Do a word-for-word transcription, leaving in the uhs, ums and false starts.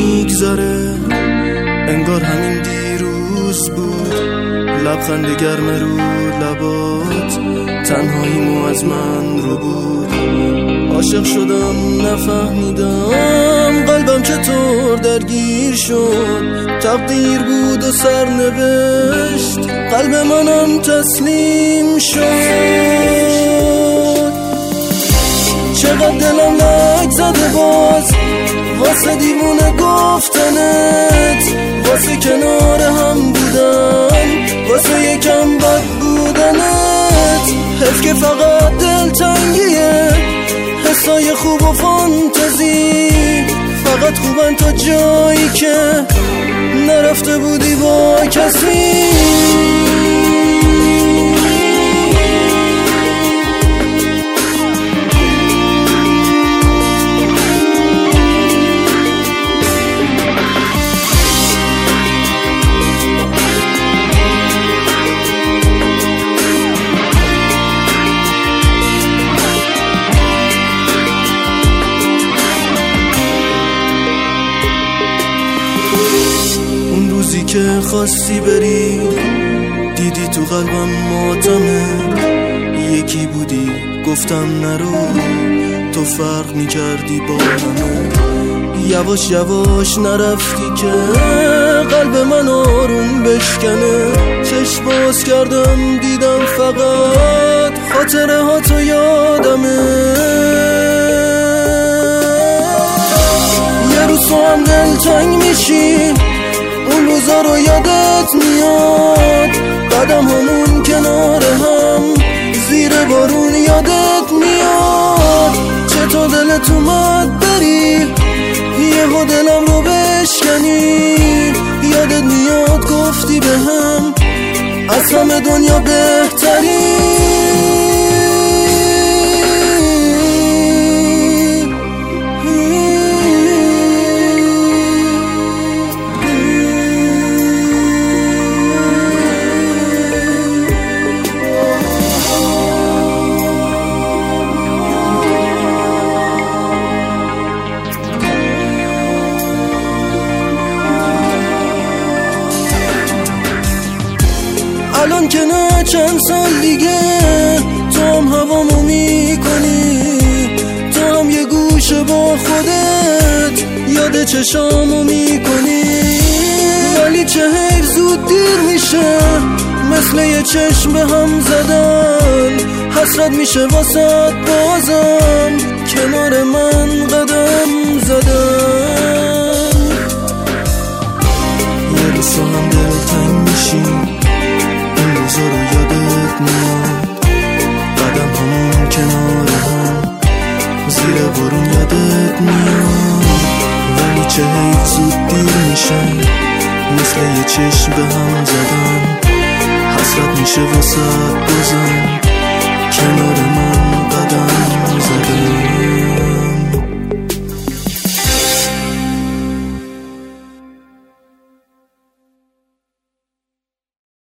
میگذره، انگار همین دیروز بود. لبخند گرم رو لبات تنهاییمو از من رو بود. عاشق شدم نفهمیدم قلبم چطور درگیر شد. تقدیر بود و سرنوشت، قلب منم تسلیم شد. چقدر دلم لک زده باز واسه دیوونه گفتنت، واسه کنار هم بودن، واسه یکم بد بودنت. حیف که فقط دلتنگیه، حسای خوب و فانتزی فقط خوبن تا جایی که نرفته بودی با کسی. که خواستی بری دیدی تو قلبم ماتمه. یکی بودی گفتم نرو، تو فرق میکردی با همه. یواش یواش نرفتی که قلب من آروم بشکنه. چشم باز کردم دیدم فقط خاطره ها تو یادمه. یه روز تو هم دلتنگ میشی، اون روزا رو یادت میاد. قدم همون کنار هم زیر بارون یادت میاد. چطور دلت اومد بری یهو دلم رو بشکنی. یادت میاد گفتی به هم از همه دنیا بهتری. الان که نه چند سال دیگه تو هم هوامو میکنی. تو هم یه گوشه با خودت یاد چشامو میکنی. ولی چه حیف زود دیر میشه، مثل یه چشم به هم زدن. حسرت میشه واسه بازم کنار من قدم زدن. یه روز هم دلتنگ میشی، روزا رو یادت میاد. قدم همون کنار هم زیر بارون یادت میاد. ولی چه حیف زود دیر میشه، مثل یه چشم به هم زدن. حسرت میشه واسه بازم کنار من قدم زدن.